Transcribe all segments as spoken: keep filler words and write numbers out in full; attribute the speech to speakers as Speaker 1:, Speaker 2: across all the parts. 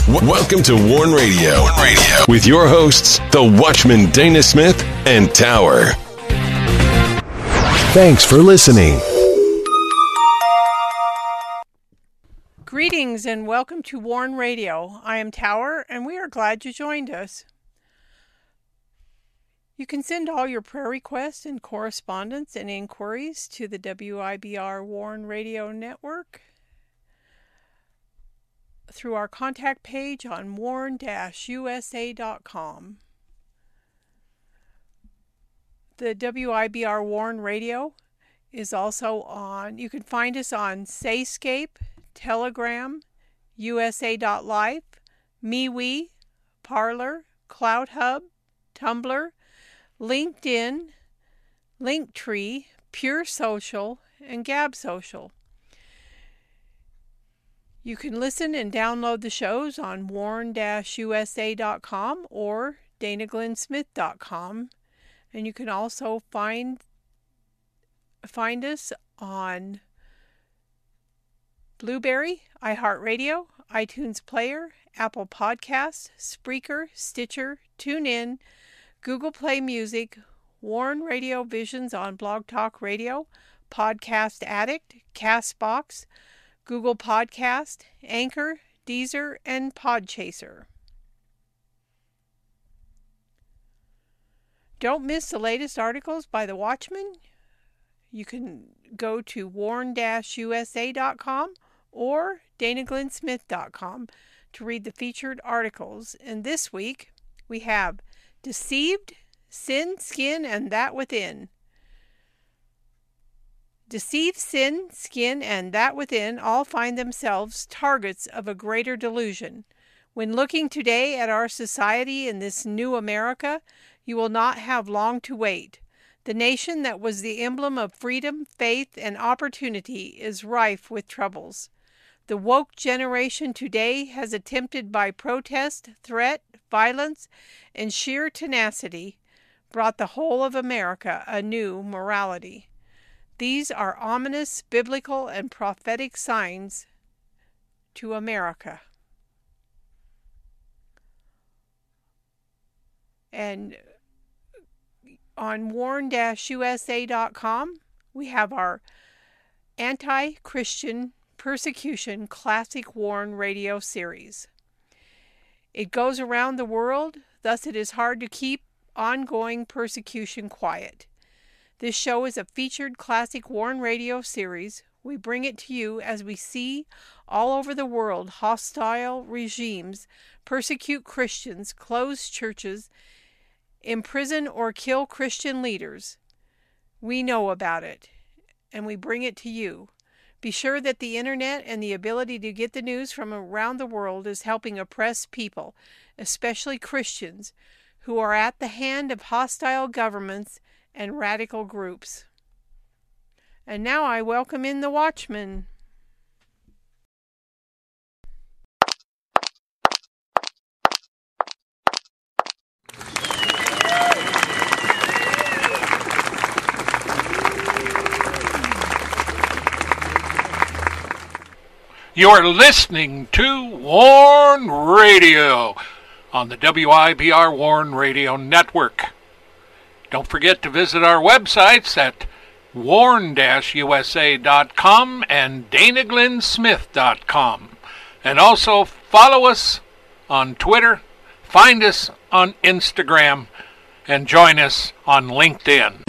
Speaker 1: W- welcome to Warn Radio. Warn Radio with your hosts, the Watchman Dana Smith and Tower. Thanks for listening.
Speaker 2: Greetings and welcome to Warn Radio. I am Tower, and we are glad you joined us. You can send all your prayer requests and correspondence and inquiries to the W I B R Warn Radio Network through our contact page on warn dash U S A dot com. The W I B R Warn Radio is also on, you can find us on Sayscape, Telegram, U S A dot life, MeWe, Parler, CloudHub, Tumblr, LinkedIn, Linktree, Pure Social, and Gab Social. You can listen and download the shows on warn dash U S A dot com or dana glenn smith dot com. And you can also find find us on Blueberry, iHeartRadio, iTunes Player, Apple Podcasts, Spreaker, Stitcher, TuneIn, Google Play Music, Warn Radio Visions on Blog Talk Radio, Podcast Addict, Castbox, Google Podcast, Anchor, Deezer, and Podchaser. Don't miss the latest articles by The Watchman. You can go to warn dash U S A dot com or dana glenn smith dot com to read the featured articles. And this week we have Deceived, Sin, Skin, and That Within. Deceived, sin, skin, and that within all find themselves targets of a greater delusion. When looking today at our society in this new America, you will not have long to wait. The nation that was the emblem of freedom, faith, and opportunity is rife with troubles. The woke generation today has attempted by protest, threat, violence, and sheer tenacity brought the whole of America a new morality. These are ominous biblical and prophetic signs to America. And on warn dash U S A dot com, we have our Anti-Christian Persecution Classic Warn Radio Series. It goes around the world, thus it is hard to keep ongoing persecution quiet. This show is a featured classic Warn Radio series. We bring it to you as we see all over the world hostile regimes persecute Christians, close churches, imprison or kill Christian leaders. We know about it, and we bring it to you. Be sure that the internet and the ability to get the news from around the world is helping oppressed people, especially Christians, who are at the hand of hostile governments and radical groups. And now I welcome in the Watchman.
Speaker 3: You're listening to Warn Radio on the W I B R Warn Radio Network. Don't forget to visit our websites at warn dash U S A dot com and dana glenn smith dot com. And also follow us on Twitter, find us on Instagram, and join us on LinkedIn.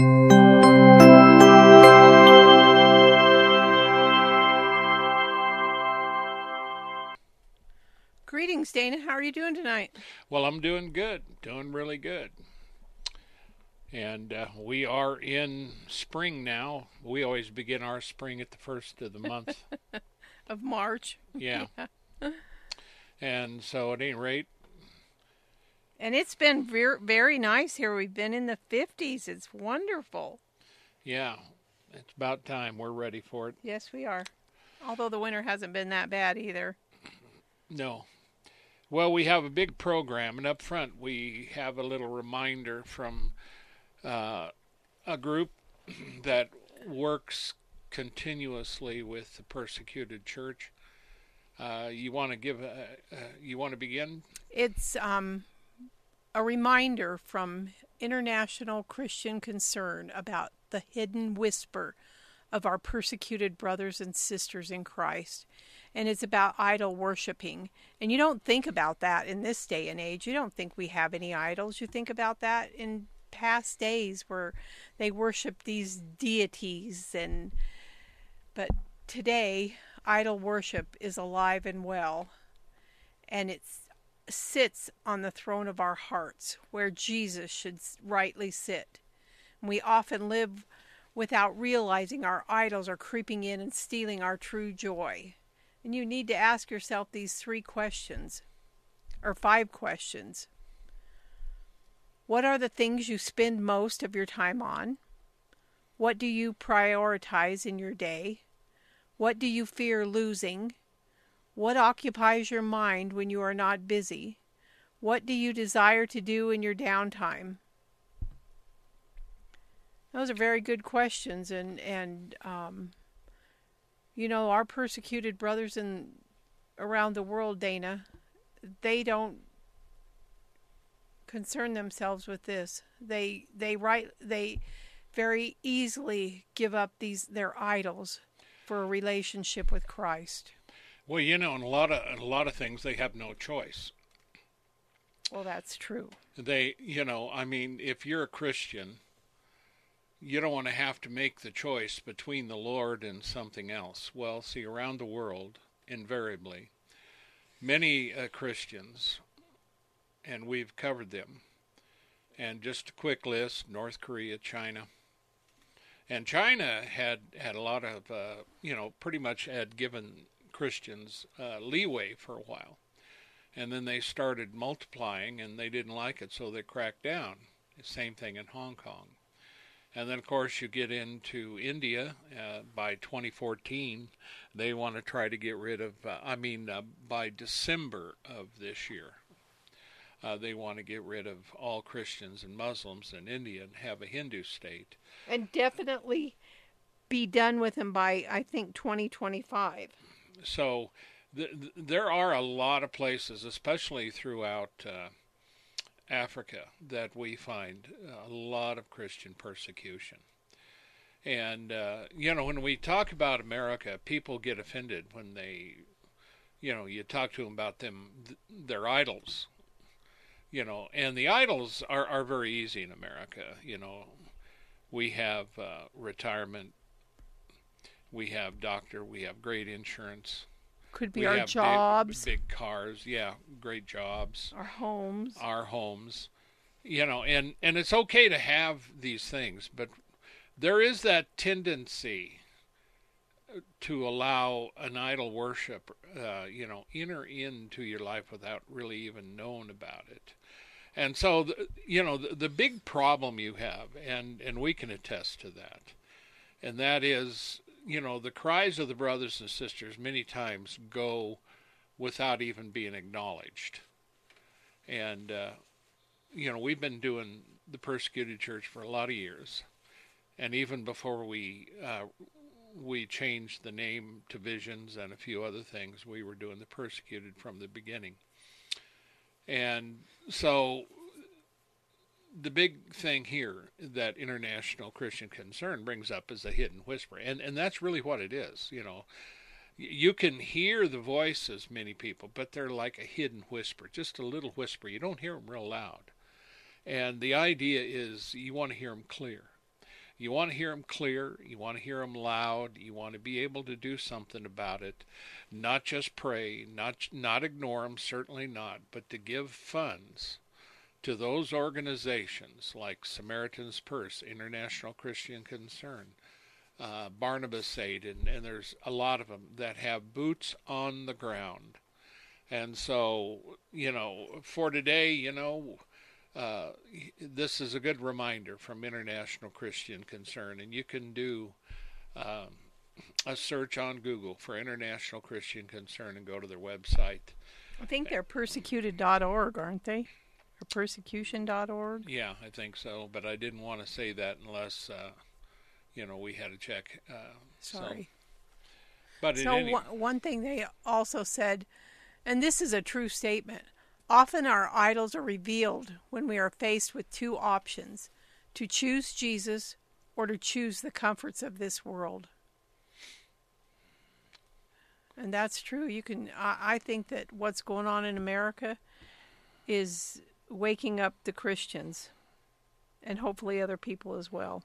Speaker 2: Greetings, Dana. How are you doing tonight?
Speaker 3: Well, I'm doing good. Doing really good. And uh, we are in spring now. We always begin our spring at the first of the month.
Speaker 2: Of March.
Speaker 3: Yeah. yeah. And so at any rate.
Speaker 2: And it's been very, very nice here. We've been in the fifties. It's wonderful.
Speaker 3: Yeah. It's about time. We're ready for it.
Speaker 2: Yes, we are. Although the winter hasn't been that bad either.
Speaker 3: No. Well, we have a big program, and up front we have a little reminder from uh, a group that works continuously with the persecuted church. Uh, you want to give? Uh, uh, you want to begin?
Speaker 2: It's um, a reminder from International Christian Concern about the hidden whisper of our persecuted brothers and sisters in Christ. And it's about idol worshiping. And you don't think about that in this day and age. You don't think we have any idols. You think about that in past days where they worship these deities. And but today, idol worship is alive and well. And it sits on the throne of our hearts, where Jesus should rightly sit. And we often live without realizing our idols are creeping in and stealing our true joy. And you need to ask yourself these three questions, or five questions. What are the things you spend most of your time on? What do you prioritize in your day? What do you fear losing? What occupies your mind when you are not busy? What do you desire to do in your downtime? Those are very good questions, and, and um, you know, our persecuted brothers in around the world, Dana, they don't concern themselves with this. They they right they very easily give up these their idols for a relationship with Christ.
Speaker 3: Well, you know, in a lot of in a lot of things they have no choice.
Speaker 2: Well, that's true.
Speaker 3: They, you know, I mean, if you're a Christian, you don't want to have to make the choice between the Lord and something else. Well, see, around the world, invariably, many uh, Christians, and we've covered them, and just a quick list: North Korea, China. And China had, had a lot of, uh, you know, pretty much had given Christians uh, leeway for a while. And then they started multiplying, and they didn't like it, so they cracked down. Same thing in Hong Kong. And then, of course, you get into India. Uh, by twenty fourteen, they want to try to get rid of, uh, I mean, uh, by December of this year, uh, they want to get rid of all Christians and Muslims in India and have a Hindu state.
Speaker 2: And definitely be done with them by, I think, twenty twenty-five.
Speaker 3: So th- th- there are a lot of places, especially throughout uh, Africa, that we find a lot of Christian persecution. And, uh, you know, when we talk about America, people get offended when they, you know, you talk to them about them, th- their idols, you know, and the idols are, are very easy in America. You know, we have uh, retirement, we have doctor, we have great insurance.
Speaker 2: Could be
Speaker 3: we
Speaker 2: our
Speaker 3: have
Speaker 2: jobs.
Speaker 3: Big, big cars, yeah, great jobs.
Speaker 2: Our homes.
Speaker 3: Our homes. You know, and, and it's okay to have these things, but there is that tendency to allow an idol worship, uh, you know, enter into your life without really even knowing about it. And so, the, you know, the, the big problem you have, and, and we can attest to that, and that is, you know, the cries of the brothers and sisters many times go without even being acknowledged. And, uh, you know, we've been doing the persecuted church for a lot of years. And even before we uh, we changed the name to Visions and a few other things, we were doing the persecuted from the beginning. And so the big thing here that International Christian Concern brings up is a hidden whisper. And and that's really what it is. You know, you can hear the voices, many people, but they're like a hidden whisper, just a little whisper. You don't hear them real loud. And the idea is you want to hear them clear. You want to hear them clear. You want to hear them loud. You want to be able to do something about it, not just pray, not not ignore them, certainly not, but to give funds to those organizations like Samaritan's Purse, International Christian Concern, uh, Barnabas Aid, and, and there's a lot of them that have boots on the ground. And so, you know, for today, you know, uh, this is a good reminder from International Christian Concern, and you can do um, a search on Google for International Christian Concern and go to their website.
Speaker 2: I think they're persecuted dot org, aren't they? Or persecution dot org?
Speaker 3: Yeah, I think so, but I didn't want to say that unless, uh, you know, we had to check. Uh,
Speaker 2: Sorry.
Speaker 3: But
Speaker 2: so
Speaker 3: any...
Speaker 2: one, one thing they also said, and this is a true statement, often our idols are revealed when we are faced with two options, to choose Jesus or to choose the comforts of this world. And that's true. You can. I, I think that what's going on in America is waking up the Christians, and hopefully other people as well,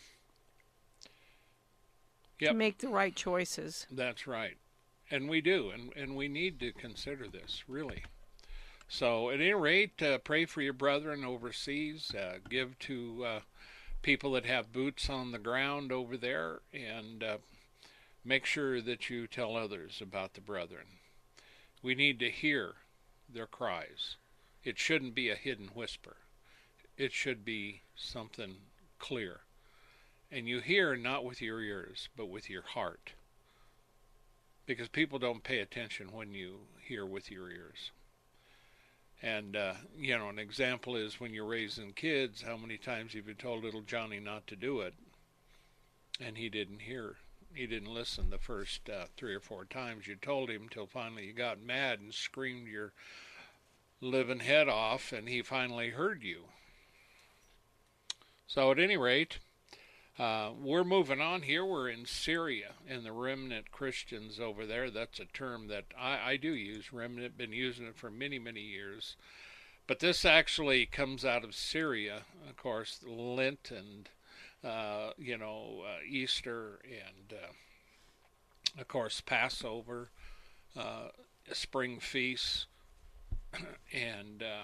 Speaker 3: yep.
Speaker 2: to make the right choices.
Speaker 3: That's right. And we do, and, and we need to consider this, really. So at any rate, uh, pray for your brethren overseas. Uh, give to uh, people that have boots on the ground over there, and uh, make sure that you tell others about the brethren. We need to hear their cries. It shouldn't be a hidden whisper. It should be something clear. And you hear not with your ears, but with your heart. Because people don't pay attention when you hear with your ears. And, uh, you know, an example is when you're raising kids, how many times have you told little Johnny not to do it? And he didn't hear. He didn't listen the first uh, three or four times you told him, until finally you got mad and screamed your living head off, and he finally heard you. So at any rate, uh, we're moving on here. We're in Syria, and the remnant Christians over there. That's a term that I, I do use. Remnant, been using it for many, many years. But this actually comes out of Syria, of course, Lent and, uh, you know, uh, Easter and, uh, of course, Passover, uh, spring feasts. And uh,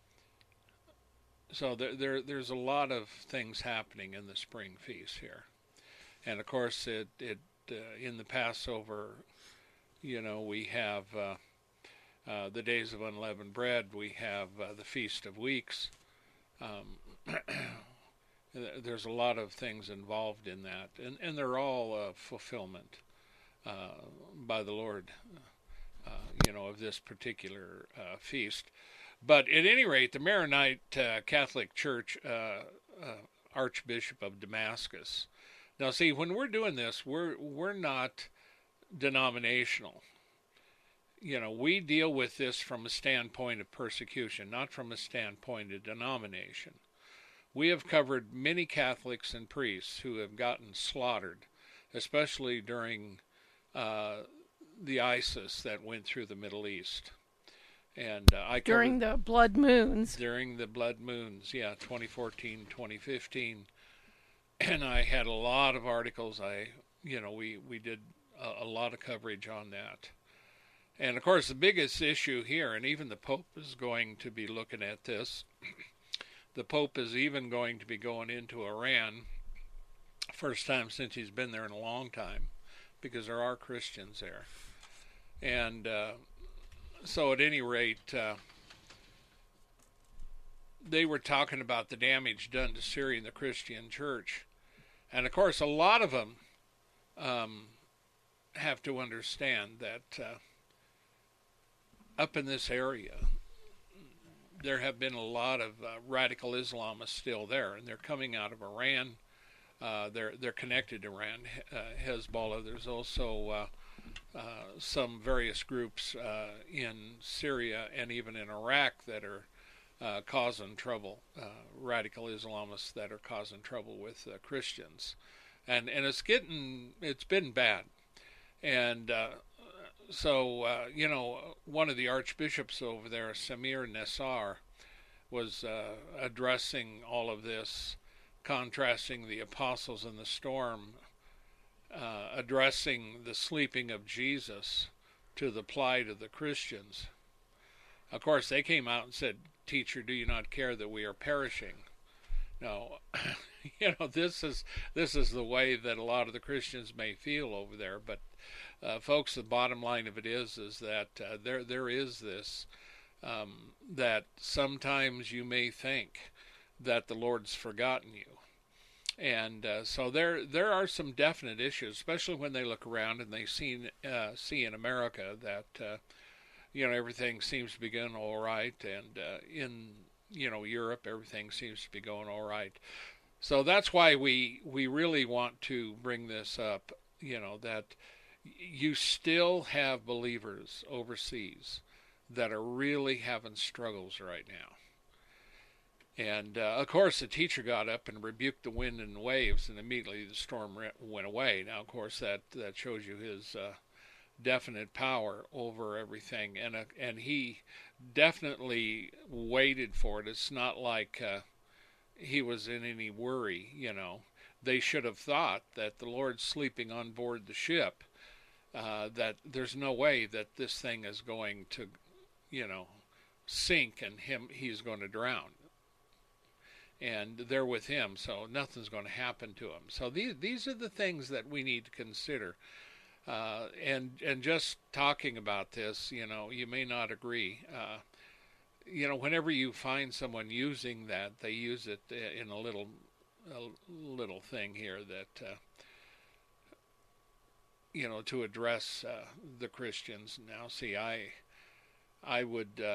Speaker 3: so there, there, there's a lot of things happening in the spring feast here, and of course, it, it uh, in the Passover, you know, we have uh, uh, the days of unleavened bread. We have uh, the Feast of Weeks. Um, there's a lot of things involved in that, and and they're all uh, fulfillment uh, by the Lord. Uh, you know, of this particular uh, feast. But at any rate, the Maronite uh, Catholic Church, uh, uh, Archbishop of Damascus. Now, see, when we're doing this, we're we're not denominational. You know, we deal with this from a standpoint of persecution, not from a standpoint of denomination. We have covered many Catholics and priests who have gotten slaughtered, especially during Uh, the ISIS that went through the Middle East. And uh, I
Speaker 2: during the blood moons.
Speaker 3: During the blood moons, yeah, twenty fourteen, twenty fifteen. And I had a lot of articles. I, you know, we, we did a, a lot of coverage on that. And of course, the biggest issue here, and even the Pope is going to be looking at this, the Pope is even going to be going into Iran, first time since he's been there in a long time, because there are Christians there. And uh, so at any rate, uh, they were talking about the damage done to Syria and the Christian church. And of course, a lot of them um, have to understand that uh, up in this area, there have been a lot of uh, radical Islamists still there, and they're coming out of Iran. Uh, they're they're connected to Iran, uh, Hezbollah. There's also uh, uh, some various groups uh, in Syria and even in Iraq that are uh, causing trouble. Uh, radical Islamists that are causing trouble with uh, Christians, and and it's getting it's been bad, and uh, so uh, you know, one of the archbishops over there, Samir Nassar, was uh, addressing all of this, contrasting the apostles in the storm, uh, addressing the sleeping of Jesus to the plight of the Christians. Of course, they came out and said, "Teacher, do you not care that we are perishing?" No, you know, this is this is the way that a lot of the Christians may feel over there. But, uh, folks, the bottom line of it is, is that uh, there there is this, um, that sometimes you may think that the Lord's forgotten you. And uh, so there there are some definite issues, especially when they look around and they see, uh, see in America that, uh, you know, everything seems to be going all right. And uh, in, you know, Europe, everything seems to be going all right. So that's why we, we really want to bring this up, you know, that you still have believers overseas that are really having struggles right now. And, uh, of course, the teacher got up and rebuked the wind and the waves, and immediately the storm went away. Now, of course, that, that shows you his uh, definite power over everything. And, uh, and he definitely waited for it. It's not like uh, he was in any worry, you know. They should have thought that the Lord's sleeping on board the ship, uh, that there's no way that this thing is going to, you know, sink and him he's going to drown. And they're with him, so nothing's going to happen to him. So these these are the things that we need to consider. Uh, and and just talking about this, you know, you may not agree. Uh, you know, whenever you find someone using that, they use it in a little a little thing here that uh, you know, to address uh, the Christians. Now, see, I I would. Uh,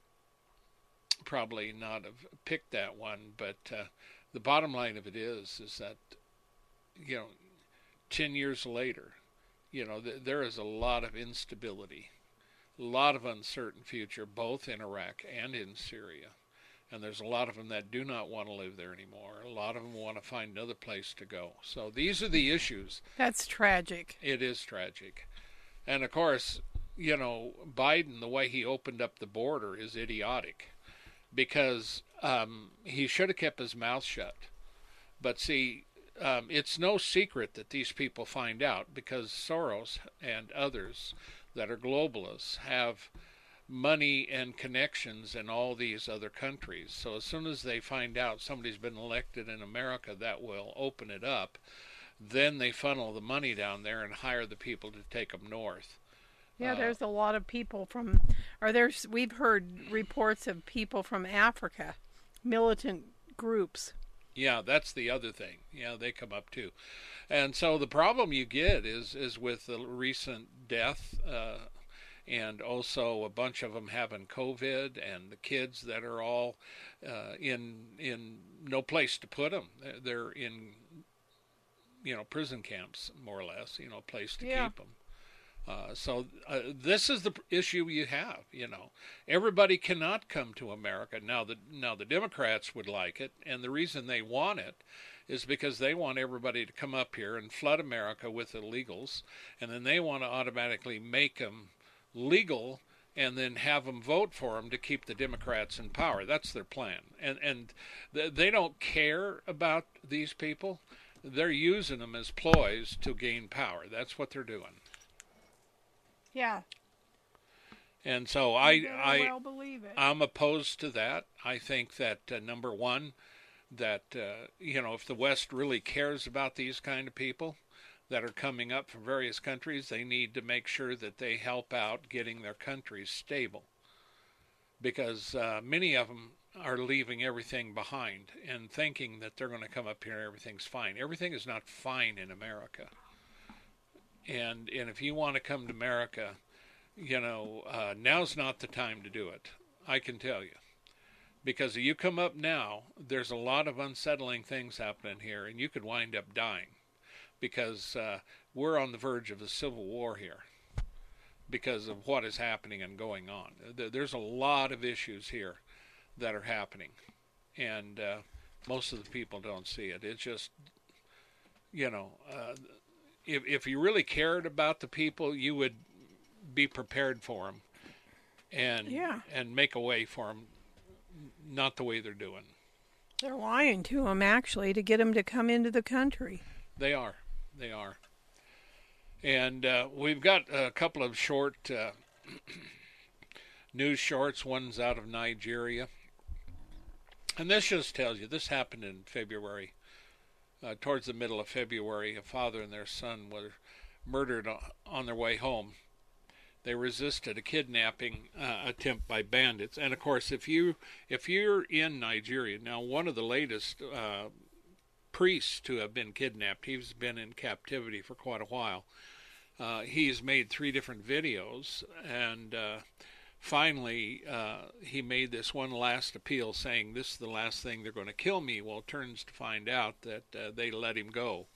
Speaker 3: probably not have picked that one, but uh, the bottom line of it is, is that, you know, ten years later, you know, th- there is a lot of instability, a lot of uncertain future, both in Iraq and in Syria. And there's a lot of them that do not want to live there anymore. A lot of them want to find another place to go. So these are the issues.
Speaker 2: That's tragic.
Speaker 3: It is tragic. And of course, you know, Biden, the way he opened up the border is idiotic. Because um, he should have kept his mouth shut. But see, um, it's no secret that these people find out, because Soros and others that are globalists have money and connections in all these other countries. So as soon as they find out somebody's been elected in America, that will open it up. Then they funnel the money down there and hire the people to take them north.
Speaker 2: Yeah, there's a lot of people from, or there's, we've heard reports of people from Africa, militant groups.
Speaker 3: Yeah, that's the other thing. Yeah, they come up too. And so the problem you get is, is with the recent death, uh, and also a bunch of them having COVID, and the kids that are all uh, in in no place to put them. They're in, you know, prison camps, more or less, you know, a place to
Speaker 2: yeah.
Speaker 3: keep them. Uh, so uh, this is the issue you have, you know. Everybody cannot come to America. Now the, now the Democrats would like it, and the reason they want it is because they want everybody to come up here and flood America with illegals, and then they want to automatically make them legal and then have them vote for them to keep the Democrats in power. That's their plan. And, and th- they don't care about these people. They're using them as ploys to gain power. That's what they're doing.
Speaker 2: Yeah.
Speaker 3: And so I, I,
Speaker 2: well believe it.
Speaker 3: I'm opposed to that. I think that, uh, number one, that, uh, you know, if the West really cares about these kind of people that are coming up from various countries, they need to make sure that they help out getting their countries stable. Because uh, many of them are leaving everything behind and thinking that they're going to come up here and everything's fine. Everything is not fine in America. And and if you want to come to America, you know, uh, now's not the time to do it. I can tell you. Because if you come up now, there's a lot of unsettling things happening here, and you could wind up dying. Because uh, we're on the verge of a civil war here. Because of what is happening and going on. There's a lot of issues here that are happening. And uh, most of the people don't see it. It's just, you know... Uh, If if you really cared about the people, you would be prepared for them, and
Speaker 2: yeah.
Speaker 3: and make a way for them, not the way they're doing.
Speaker 2: They're lying to them, actually, to get them to come into the country.
Speaker 3: They are, they are. And uh, we've got a couple of short uh, news shorts. One's out of Nigeria, and this just tells you this happened in February. Uh, towards the middle of February, a father and their son were murdered on their way home. They resisted a kidnapping uh, attempt by bandits. And of course, if you if you're in Nigeria now, one of the latest uh, priests to have been kidnapped, he's been in captivity for quite a while. Uh, he's made three different videos, and uh, finally uh, he made this one last appeal, saying, "This is the last thing, they're going to kill me." Well, it turns to find out that uh, they let him go,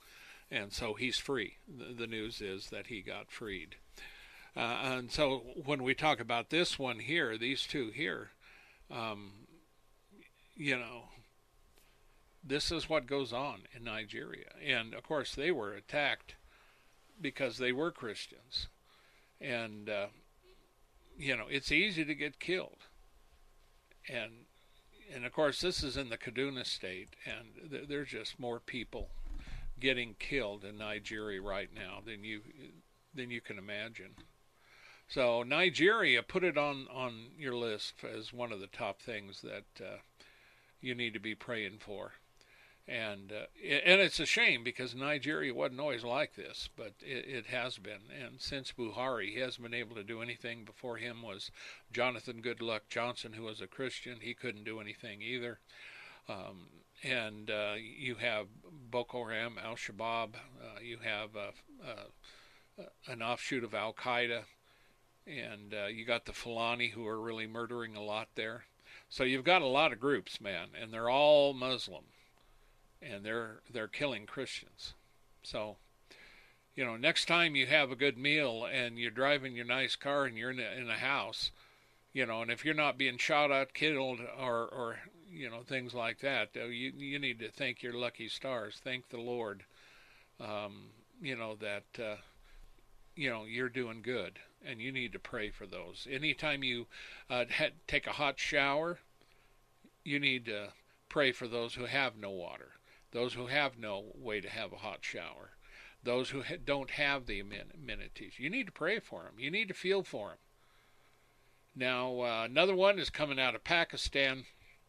Speaker 3: And so he's free. The, the news is that he got freed. Uh, and so when we talk about this one here, these two here, um, you know, this is what goes on in Nigeria. And, of course, they were attacked because they were Christians. And, uh, you know, it's easy to get killed. And, and of course, this is in the Kaduna State, and th- there's just more people getting killed in Nigeria right now than you than you can imagine. So Nigeria, put it on, on your list as one of the top things that uh, you need to be praying for. And uh, and it's a shame because Nigeria wasn't always like this, but it, it has been. And since Buhari, he hasn't been able to do anything. Before him was Jonathan Goodluck Johnson, who was a Christian. He couldn't do anything either. Um, and uh, you have Boko Haram, Al-Shabaab. Uh, you have uh, uh, an offshoot of Al-Qaeda. And uh, you got the Fulani, who are really murdering a lot there. So you've got a lot of groups, man, and they're all Muslim. And they're they're killing Christians. So, you know, next time you have a good meal and you're driving your nice car and you're in a, in a house, you know, and if you're not being shot at, killed, or, or you know, things like that, you you need to thank your lucky stars. Thank the Lord, um, you know, that, uh, you know, you're doing good. And you need to pray for those. Anytime you uh, ha- take a hot shower, you need to pray for those who have no water. Those who have no way to have a hot shower, those who ha- don't have the amenities. You need to pray for them. You need to feel for them. Now, uh, another one is coming out of Pakistan.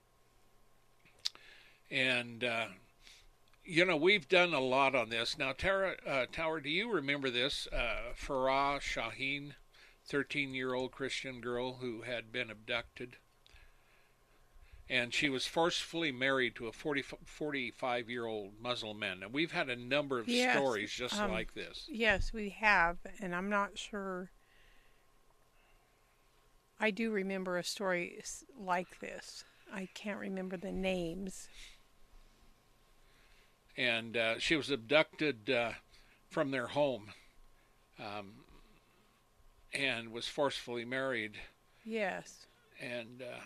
Speaker 3: And, uh, you know, we've done a lot on this. Now, Tara, uh, Tower, do you remember this? Uh, Farah Shaheen, thirteen-year-old Christian girl who had been abducted. And she was forcefully married to a forty, forty-five-year-old Muslim man. And we've had a number of
Speaker 2: yes,
Speaker 3: stories just
Speaker 2: um,
Speaker 3: like this.
Speaker 2: Yes, we have. And I'm not sure. I do remember a story like this. I can't remember the names.
Speaker 3: And uh, she was abducted uh, from their home um, and was forcefully married.
Speaker 2: Yes.
Speaker 3: And Uh,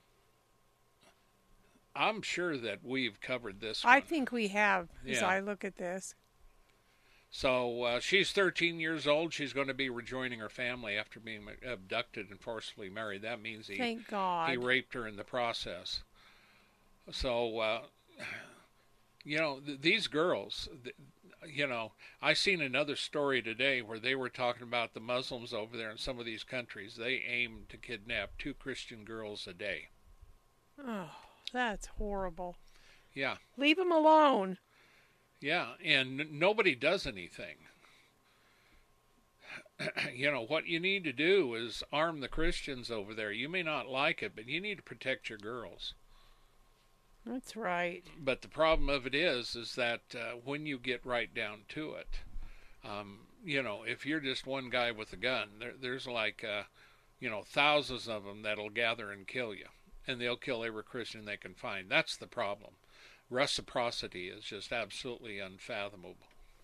Speaker 3: I'm sure that we've covered this
Speaker 2: I
Speaker 3: one.
Speaker 2: think we have, as
Speaker 3: Yeah.
Speaker 2: I look at this.
Speaker 3: So uh, she's thirteen years old. She's going to be rejoining her family after being abducted and forcibly married. That means he,
Speaker 2: Thank God.
Speaker 3: he raped her in the process. So, uh, you know, th- these girls, th- you know, I seen another story today where they were talking about the Muslims over there in some of these countries. They aim to kidnap two Christian girls a day.
Speaker 2: Oh. That's horrible.
Speaker 3: Yeah.
Speaker 2: Leave them alone.
Speaker 3: Yeah, and n- nobody does anything. You know, what you need to do is arm the Christians over there. You may not like it, but you need to protect your girls.
Speaker 2: That's right.
Speaker 3: But the problem of it is, is that uh, when you get right down to it, um, you know, if you're just one guy with a gun, there, there's like, uh, you know, thousands of them that'll gather and kill you. And they'll kill every Christian they can find. That's the problem. Reciprocity is just absolutely unfathomable.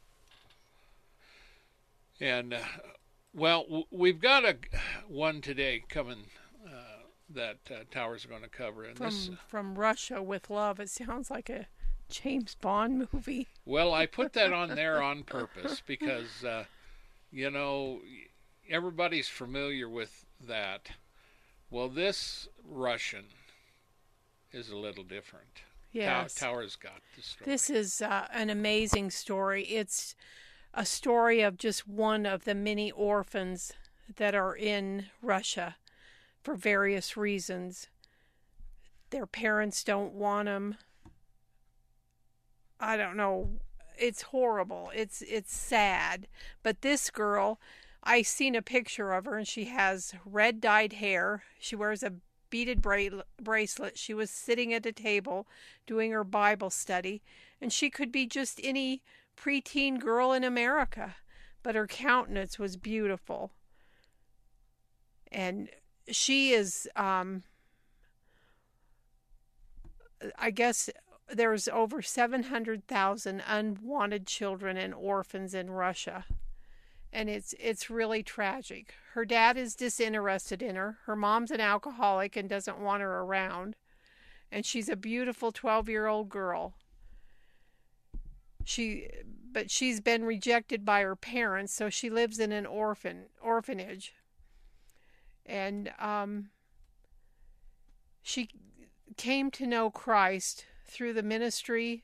Speaker 3: And, uh, well, w- we've got a one today coming uh, that uh, Tower's going to cover. And
Speaker 2: From,
Speaker 3: this,
Speaker 2: from Russia with Love. It sounds like a James Bond movie.
Speaker 3: well, I put that on there on purpose because, uh, you know, everybody's familiar with that. Well, this Russian is a little different.
Speaker 2: Yes.
Speaker 3: Tow- Tower's got the story.
Speaker 2: This is uh, an amazing story. It's a story of just one of the many orphans that are in Russia for various reasons. Their parents don't want them. I don't know. It's horrible. It's it's sad. But this girl, I seen a picture of her, and she has red dyed hair. She wears a beaded bra- bracelet. She was sitting at a table doing her Bible study, and she could be just any preteen girl in America, but her countenance was beautiful. And she is, um, I guess, there's over seven hundred thousand unwanted children and orphans in Russia. And it's it's really tragic. Her dad is disinterested in her. Her mom's an alcoholic and doesn't want her around. And she's a beautiful twelve-year-old girl. She but she's been rejected by her parents, so she lives in an orphan orphanage. And um she came to know Christ through the ministry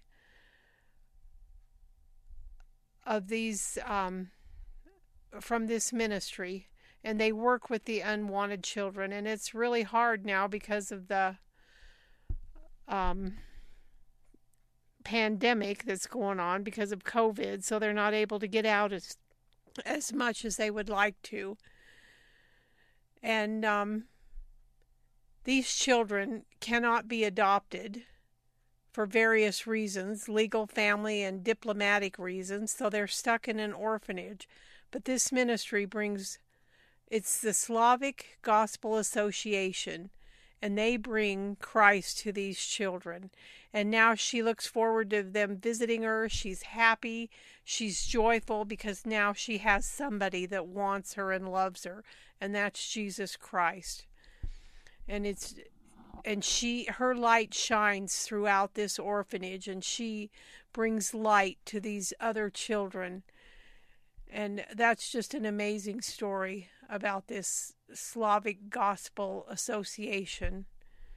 Speaker 2: of these um from this ministry, and they work with the unwanted children, and it's really hard now because of the um, pandemic that's going on because of COVID, so they're not able to get out as as much as they would like to. And um, these children cannot be adopted for various reasons, legal, family, and diplomatic reasons, so they're stuck in an orphanage. But this ministry brings, it's the Slavic Gospel Association, and they bring Christ to these children. And now she looks forward to them visiting her. She's happy. She's joyful because now she has somebody that wants her and loves her, and that's Jesus Christ. And it's and she her light shines throughout this orphanage, and she brings light to these other children. And that's just an amazing story about this Slavic Gospel Association.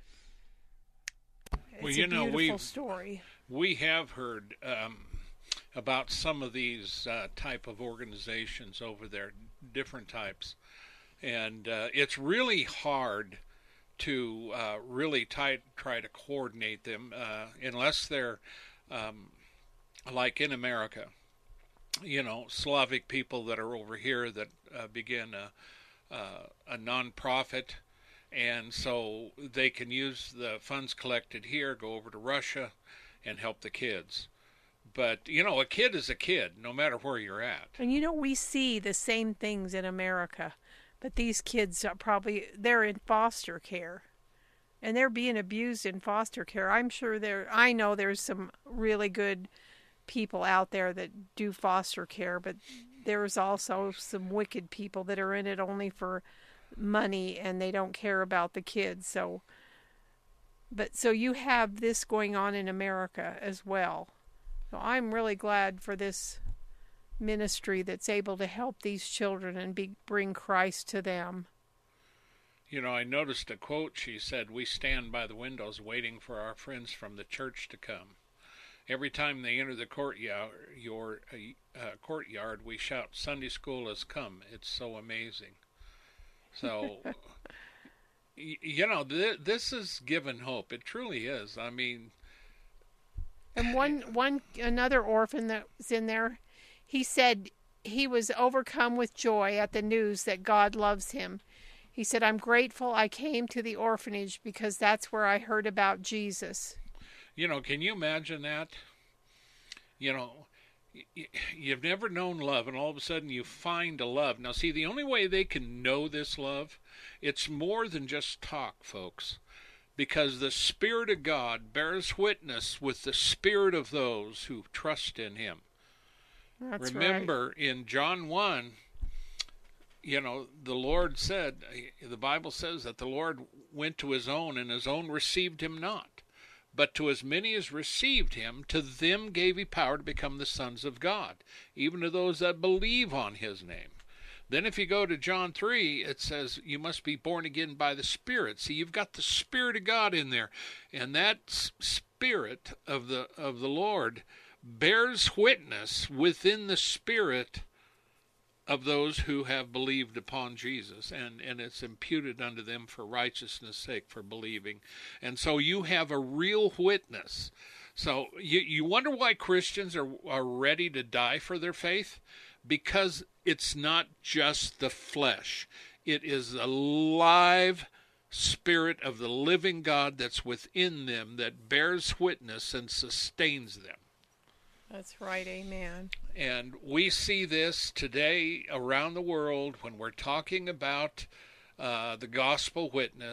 Speaker 2: It's
Speaker 3: well, you
Speaker 2: a
Speaker 3: know,
Speaker 2: beautiful
Speaker 3: we
Speaker 2: story.
Speaker 3: We have heard um, about some of these uh, type of organizations over there, different types, and uh, it's really hard to uh, really try, try to coordinate them uh, unless they're um, like in America. You know, Slavic people that are over here that uh, begin a, uh, a non-profit, and so they can use the funds collected here, go over to Russia, and help the kids. But, you know, a kid is a kid, no matter where you're at.
Speaker 2: And, you know, we see the same things in America, but these kids are probably, they're in foster care, and they're being abused in foster care. I'm sure there, I know there's some really good people out there that do foster care, but there's also some wicked people that are in it only for money, and they don't care about the kids. So but so you have this going on in America as well. So I'm really glad for this ministry that's able to help these children and be, bring Christ to them.
Speaker 3: You know, I noticed a quote. She said, "We stand by the windows waiting for our friends from the church to come. Every time they enter the courtyard, your uh, courtyard, we shout, 'Sunday school has come.' It's so amazing." So, y- you know, th- this is given hope. It truly is. I mean,
Speaker 2: and one, one, another orphan that was in there, he said he was overcome with joy at the news that God loves him. He said, "I'm grateful I came to the orphanage because that's where I heard about Jesus."
Speaker 3: You know, can you imagine that? You know, y- you've never known love, and all of a sudden you find a love. Now, see, the only way they can know this love, it's more than just talk, folks, because the Spirit of God bears witness with the spirit of those who trust in Him.
Speaker 2: That's
Speaker 3: Remember,
Speaker 2: right.
Speaker 3: in John one, you know, the Lord said, the Bible says that the Lord went to His own, and His own received Him not. But to as many as received Him, to them gave He power to become the sons of God, even to those that believe on His name. Then if you go to John three, it says you must be born again by the Spirit. See, you've got the Spirit of God in there, and that Spirit of the of the Lord bears witness within the spirit of those who have believed upon Jesus, and, and it's imputed unto them for righteousness' sake, for believing. And so you have a real witness. So you, you wonder why Christians are, are ready to die for their faith? Because it's not just the flesh. It is a live spirit of the living God that's within them that bears witness and sustains them.
Speaker 2: That's right, amen.
Speaker 3: And we see this today around the world when we're talking about uh, the gospel witness.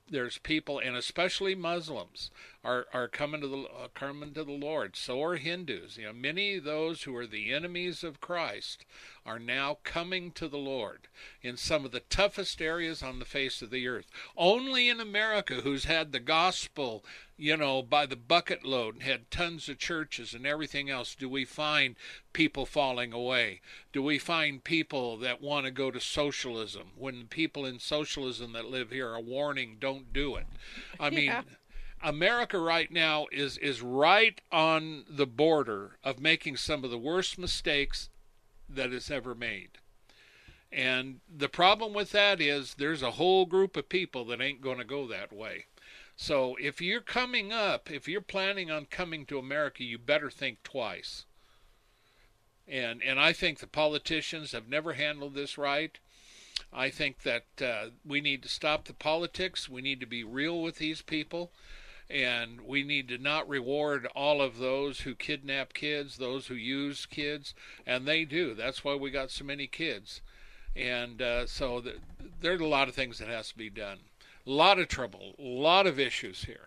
Speaker 3: there's people, and especially Muslims, are, are coming to the uh, coming to the Lord. So are Hindus. You know, many of those who are the enemies of Christ are now coming to the Lord in some of the toughest areas on the face of the earth. Only in America, who's had the gospel, you know, by the bucket load and had tons of churches and everything else, do we find people falling away? Do we find people that want to go to socialism when the people in socialism that live here are warning, don't do it? I mean,
Speaker 2: Yeah.
Speaker 3: America right now is, is right on the border of making some of the worst mistakes that it's ever made. And the problem with that is there's a whole group of people that ain't going to go that way. So if you're coming up, if you're planning on coming to America, you better think twice. And and I think the politicians have never handled this right. I think that uh, we need to stop the politics. We need to be real with these people. And we need to not reward all of those who kidnap kids, those who use kids. And they do. That's why we got so many kids. And uh, so the, there's a lot of things that has to be done. A lot of trouble, a lot of issues here.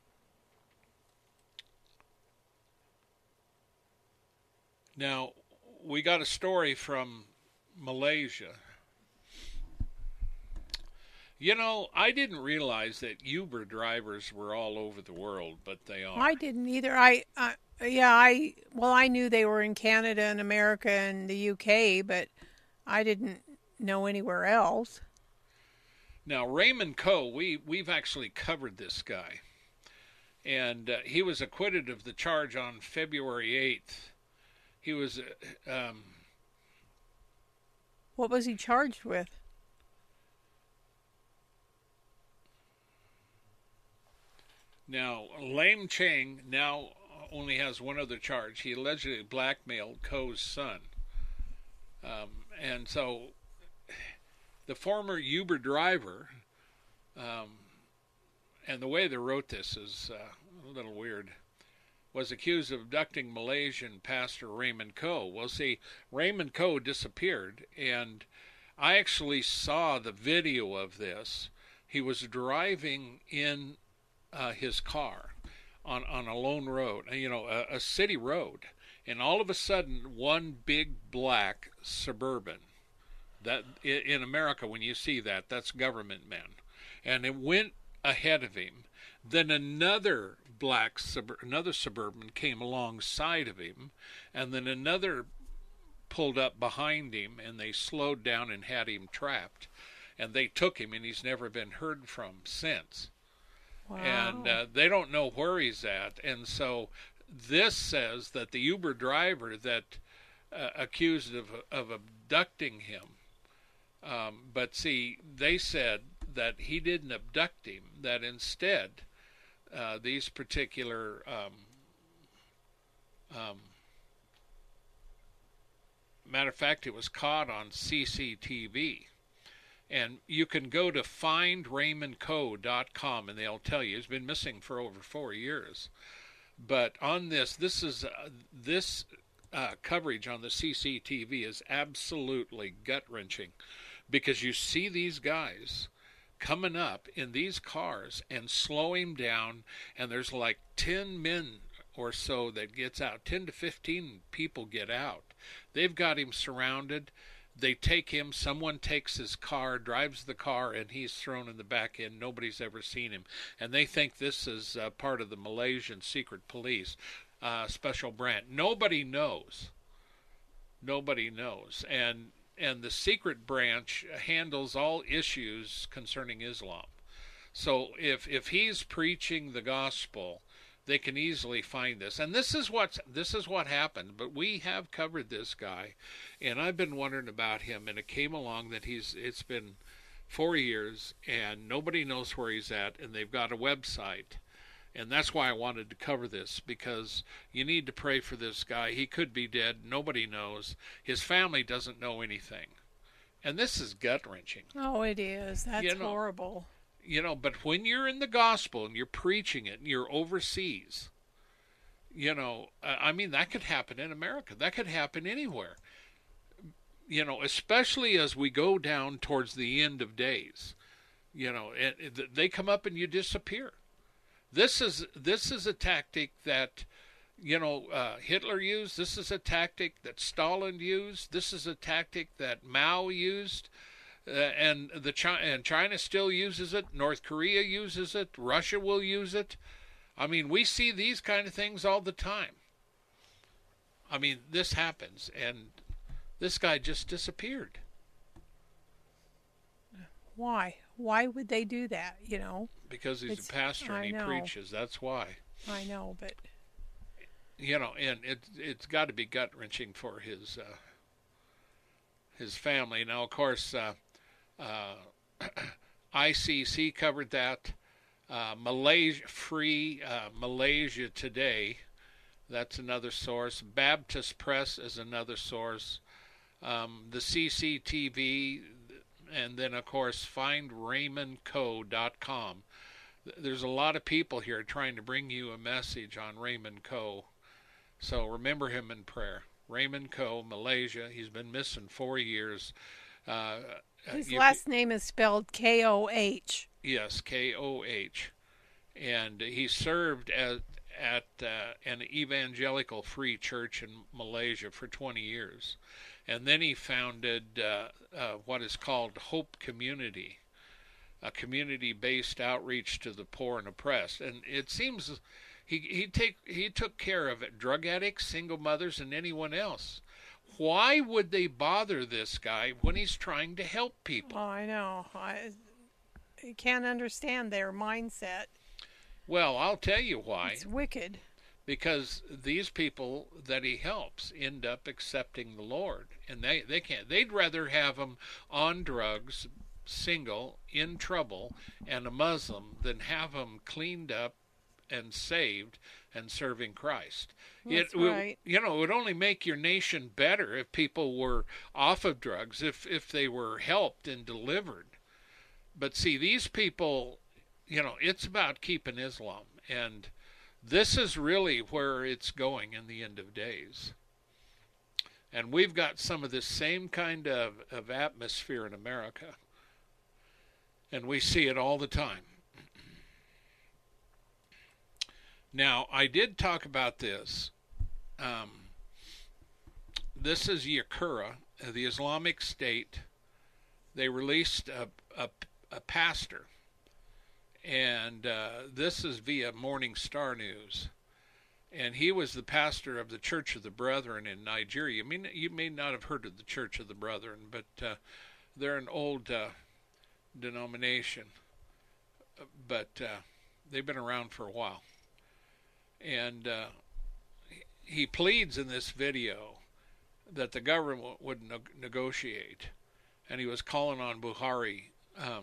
Speaker 3: Now, we got a story from Malaysia. You know, I didn't realize that Uber drivers were all over the world, but they are.
Speaker 2: I didn't either. I, uh, yeah, I, well, I knew they were in Canada and America and the U K, but I didn't know anywhere else.
Speaker 3: Now, Raymond Coe, we, we've actually covered this guy. And uh, he was acquitted of the charge on February eighth. He was... Uh, um,
Speaker 2: what was he charged with?
Speaker 3: Now, Lam Cheng now only has one other charge. He allegedly blackmailed Coe's son. Um, and so the former Uber driver, um, and the way they wrote this is uh, a little weird, was accused of abducting Malaysian pastor Raymond Coe. Well, see, Raymond Coe disappeared, and I actually saw the video of this. He was driving in uh, his car on, on a lone road, you know, a, a city road, and all of a sudden, one big black Suburban. That in America, when you see that, that's government men, and it went ahead of him. Then another black sub- another Suburban came alongside of him, and then another pulled up behind him, and they slowed down and had him trapped, and they took him, and he's never been heard from since.
Speaker 2: Wow.
Speaker 3: And uh, they don't know where he's at, and so this says that the Uber driver that uh, accused of of abducting him. Um, but see, they said that he didn't abduct him, that instead uh, these particular um, um, matter of fact, it was caught on C C T V. And you can go to find raymond coe dot com and they'll tell you he's been missing for over four years. But on this, this is uh, this uh, coverage on the C C T V is absolutely gut-wrenching, because you see these guys coming up in these cars and slow him down, and there's like ten men or so that gets out. ten to fifteen people get out. They've got him surrounded. They take him, someone takes his car, drives the car, and he's thrown in the back end. Nobody's ever seen him. And they think this is uh, part of the Malaysian secret police, uh, special branch. Nobody knows. Nobody knows. And and the secret branch handles all issues concerning Islam. So if if he's preaching the gospel, they can easily find this. And this is what's this is what happened. But we have covered this guy, and I've been wondering about him, and it came along that he's it's been four years and nobody knows where he's at, and they've got a website. And that's why I wanted to cover this, because you need to pray for this guy. He could be dead. Nobody knows. His family doesn't know anything. And this is gut-wrenching.
Speaker 2: Oh, it is. That's
Speaker 3: You know,
Speaker 2: horrible.
Speaker 3: You know, but when you're in the gospel and you're preaching it and you're overseas, you know, I mean, that could happen in America. That could happen anywhere. You know, especially as we go down towards the end of days. You know, it, it, they come up and you disappear. This is this is a tactic that, you know, uh, Hitler used. This is a tactic that Stalin used. This is a tactic that Mao used, uh, and the Chi- and China still uses it. North Korea uses it. Russia will use it. I mean, we see these kind of things all the time. I mean, this happens, and this guy just disappeared.
Speaker 2: Why? Why would they do that, you know?
Speaker 3: Because he's
Speaker 2: It's-
Speaker 3: a pastor and
Speaker 2: I
Speaker 3: he
Speaker 2: know.
Speaker 3: preaches. That's why.
Speaker 2: I know, but
Speaker 3: You know, and it, it's got to be gut-wrenching for his uh, his family. Now, of course, uh, uh, I C C covered that. Uh, Malaysia Free uh, Malaysia Today, that's another source. Baptist Press is another source. Um, the C C T V, and then, of course, find raymond co dot com. There's a lot of people here trying to bring you a message on Raymond Coe. So remember him in prayer. Raymond Coe, Malaysia. He's been missing four years. Uh,
Speaker 2: his
Speaker 3: you,
Speaker 2: last name is spelled K O H.
Speaker 3: Yes, K O H. And he served at, at uh, an evangelical free church in Malaysia for twenty years. And then he founded uh, uh, what is called Hope Community, a community-based outreach to the poor and oppressed. And it seems he he take he took care of it, drug addicts, single mothers, and anyone else. Why would they bother this guy when he's trying to help people?
Speaker 2: Oh, I know. I, I can't understand their mindset.
Speaker 3: Well, I'll tell you why.
Speaker 2: It's wicked.
Speaker 3: Because these people that he helps end up accepting the Lord, and they they can't. They'd rather have him on drugs, single, in trouble, and a Muslim than have him cleaned up and saved and serving Christ.
Speaker 2: That's
Speaker 3: it,
Speaker 2: right.
Speaker 3: You know, it would only make your nation better if people were off of drugs, if if they were helped and delivered. But see, these people, you know, it's about keeping Islam, and this is really where it's going in the end of days. And we've got some of this same kind of, of atmosphere in America. And we see it all the time. Now, I did talk about this. Um, this is Yakura, the Islamic State. They released a, a, a pastor. And uh, this is via Morning Star News. And he was the pastor of the Church of the Brethren in Nigeria. I mean, you may not have heard of the Church of the Brethren, but uh, they're an old uh, denomination. But uh, they've been around for a while. And uh, he pleads in this video that the government would ne- negotiate. And he was calling on Buhari um,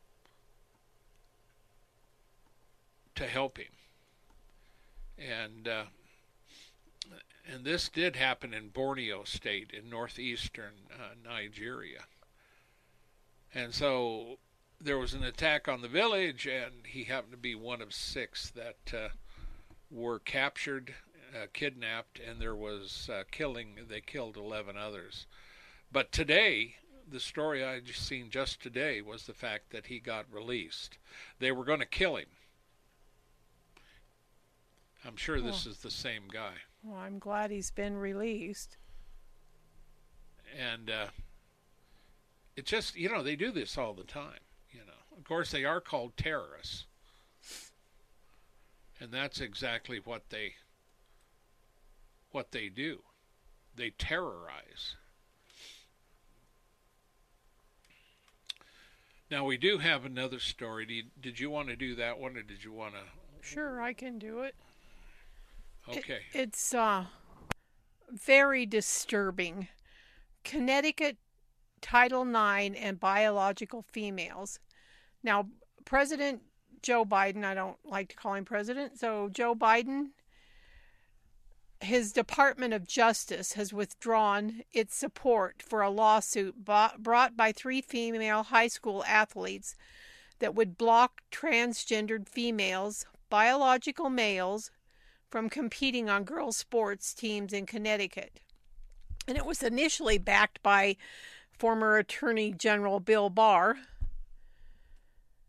Speaker 3: to help him. And uh, and this did happen in Borneo State in northeastern uh, Nigeria. And so there was an attack on the village, and he happened to be one of six that uh, were captured, uh, kidnapped, and there was uh, killing. They killed eleven others. But today, the story I just seen just today was the fact that he got released. They were going to kill him. I'm sure this
Speaker 2: Oh.
Speaker 3: is the same guy.
Speaker 2: Well, I'm glad he's been released.
Speaker 3: And uh, it just, you know, they do this all the time, you know. Of course, they are called terrorists. And that's exactly what they what they do. They terrorize. Now, we do have another story. Did, did you want to do that one, or did you want to?
Speaker 2: Sure, I can do it.
Speaker 3: Okay.
Speaker 2: It, it's uh, very disturbing. Connecticut Title nine and biological females. Now, President Joe Biden, I don't like to call him president, so Joe Biden, his Department of Justice has withdrawn its support for a lawsuit brought by three female high school athletes that would block transgendered females, biological males, from competing on girls' sports teams in Connecticut. And it was initially backed by former Attorney General Bill Barr.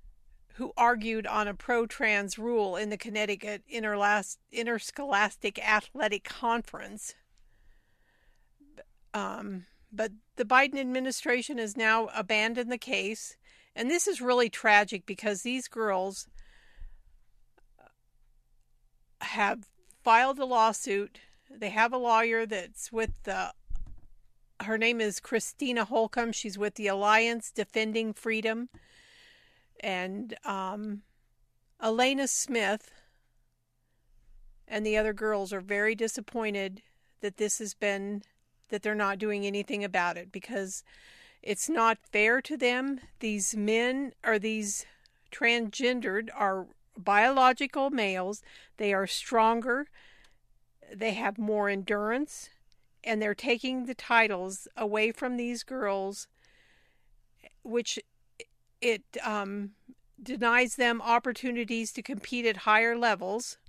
Speaker 2: who argued on a pro-trans rule in the Connecticut Interlas- Interscholastic Athletic Conference. Um, but the Biden administration has now abandoned the case. And this is really tragic because these girls have filed a lawsuit. They have a lawyer that's with the, her name is Christina Holcomb. She's with the Alliance Defending Freedom. And um, Elena Smith and the other girls are very disappointed that this has been, that they're not doing anything about it because it's not fair to them. These men, or these transgendered, are biological males. They are stronger. They have more endurance. And they're taking the titles away from these girls, which it um, denies them opportunities to compete at higher levels.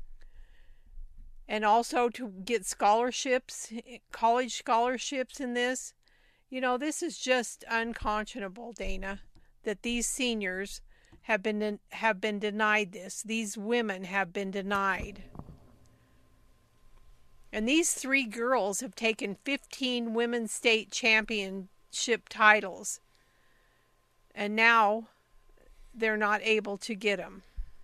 Speaker 2: And also to get scholarships, college scholarships in this. You know, this is just unconscionable, Dana, that these seniors have been have been denied this. These women have been denied. And these three girls have taken fifteen women's state championship titles. And now they're not able to get them.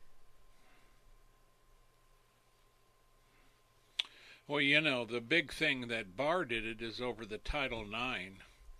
Speaker 3: Well, you know, the big thing that barred it is over the Title nine.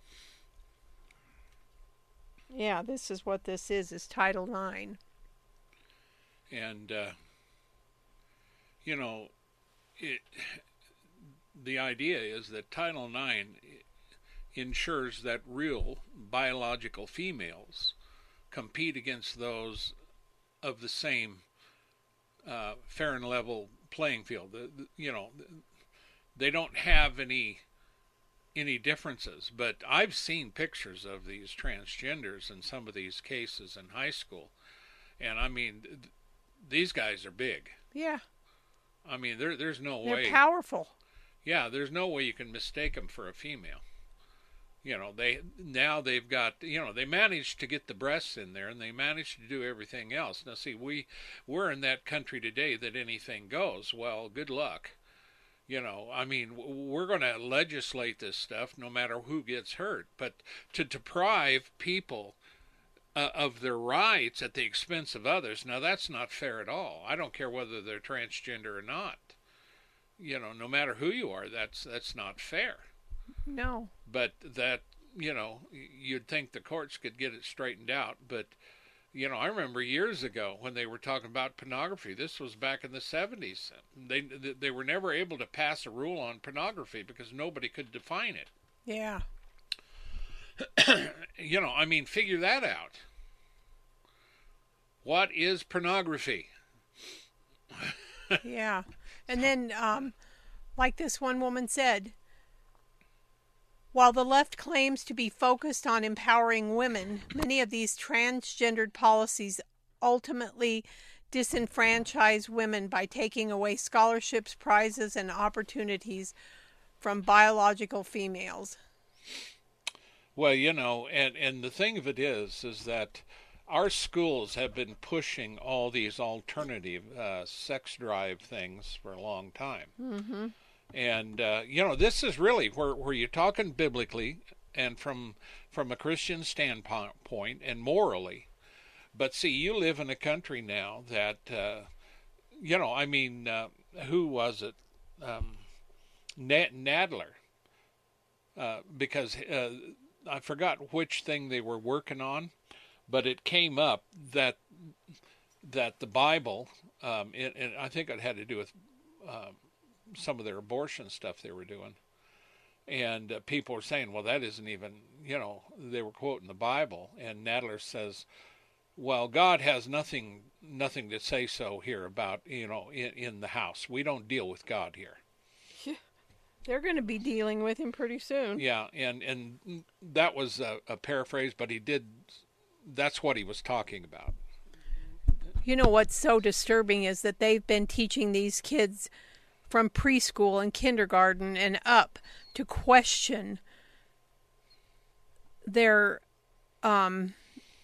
Speaker 2: Yeah, this is what this is, is Title nine.
Speaker 3: And, uh, you know, it, the idea is that Title nine ensures that real biological females compete against those of the same uh, fair and level playing field. The, the, you know, they don't have any any differences, but I've seen pictures of these transgenders in some of these cases in high school, and I mean, th- these guys are big.
Speaker 2: Yeah.
Speaker 3: I mean, there there's no
Speaker 2: They're
Speaker 3: way.
Speaker 2: They're powerful.
Speaker 3: Yeah, there's no way you can mistake them for a female. You know, they now they've got, you know, they managed to get the breasts in there, and they managed to do everything else. Now, see, we we're in that country today that anything goes. Well, good luck. You know, I mean, we're going to legislate this stuff no matter who gets hurt. But to deprive people uh, of their rights at the expense of others, now that's not fair at all. I don't care whether they're transgender or not. You know, no matter who you are, that's that's not fair.
Speaker 2: No.
Speaker 3: But that, you know, you'd think the courts could get it straightened out. But, you know, I remember years ago when they were talking about pornography. This was back in the seventies. They they were never able to pass a rule on pornography because nobody could define it.
Speaker 2: Yeah.
Speaker 3: You know, I mean, figure that out. What is pornography?
Speaker 2: Yeah. And then, um, like this one woman said, while the left claims to be focused on empowering women, many of these transgendered policies ultimately disenfranchise women by taking away scholarships, prizes, and opportunities from biological females.
Speaker 3: Well, you know, and, and the thing of it is, is that our schools have been pushing all these alternative uh, sex drive things for a long time.
Speaker 2: Mm-hmm.
Speaker 3: And, uh, you know, this is really where, where you're talking biblically and from from a Christian standpoint and morally. But see, you live in a country now that, uh, you know, I mean, uh, who was it? Um, Nadler. Uh, because uh, I forgot which thing they were working on, but it came up that that the Bible, um, and, and I think it had to do with um, some of their abortion stuff they were doing. And uh, people were saying, well, that isn't even, you know, they were quoting the Bible. And Nadler says, well, God has nothing nothing to say so here about, you know, in, in the house. We don't deal with God here.
Speaker 2: They're going to be dealing with him pretty soon.
Speaker 3: Yeah, and, and that was a, a paraphrase, but he did, that's what he was talking about.
Speaker 2: You know what's so disturbing is that they've been teaching these kids from preschool and kindergarten and up to question their um,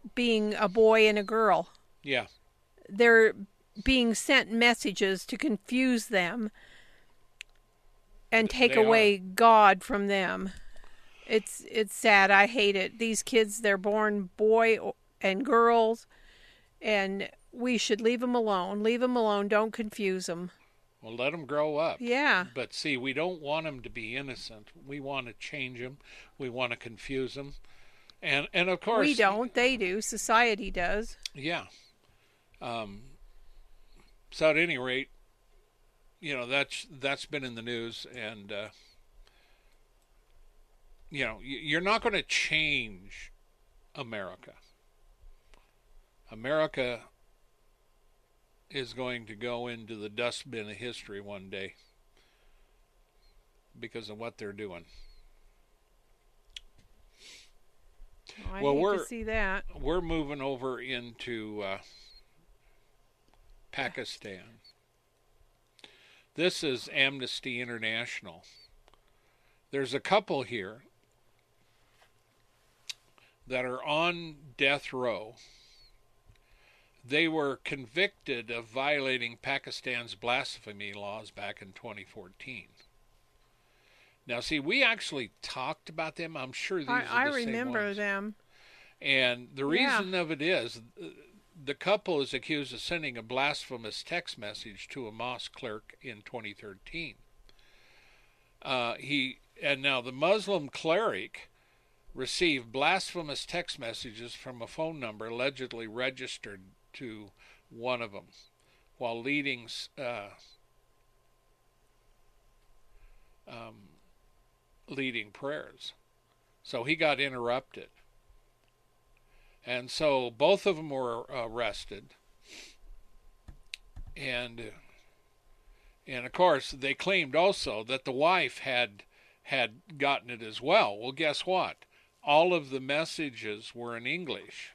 Speaker 2: being a boy and a girl.
Speaker 3: Yeah.
Speaker 2: They're being sent messages to confuse them and take
Speaker 3: They
Speaker 2: away
Speaker 3: are.
Speaker 2: God from them. It's it's sad. I hate it. These kids, they're born boy and girls, and we should leave them alone. Leave them alone. Don't confuse them.
Speaker 3: Well, let them grow up.
Speaker 2: Yeah.
Speaker 3: But see, we don't want them to be innocent. We want to change them. We want to confuse them. And and of course
Speaker 2: We don't. They do. Society does.
Speaker 3: Yeah. Um, so at any rate, you know, that's that's been in the news, and uh, you know, you're not going to change America. America is going to go into the dustbin of history one day because of what they're doing.
Speaker 2: Oh, I
Speaker 3: Well,
Speaker 2: hate
Speaker 3: we're
Speaker 2: to see that.
Speaker 3: we're moving over into uh, Pakistan. This is Amnesty International. There's a couple here that are on death row. They were convicted of violating Pakistan's blasphemy laws back in twenty fourteen. Now, see, we actually talked about them. I'm sure these
Speaker 2: I,
Speaker 3: are
Speaker 2: I
Speaker 3: the same
Speaker 2: remember
Speaker 3: ones.
Speaker 2: them.
Speaker 3: And the
Speaker 2: Yeah.
Speaker 3: reason of it is the couple is accused of sending a blasphemous text message to a mosque clerk in twenty thirteen. Uh, he and now the Muslim cleric received blasphemous text messages from a phone number allegedly registered to one of them while leading uh, um, leading prayers. So he got interrupted. And so both of them were arrested. And and of course they claimed also that the wife had had gotten it as well. Well, guess what? All of the messages were in English.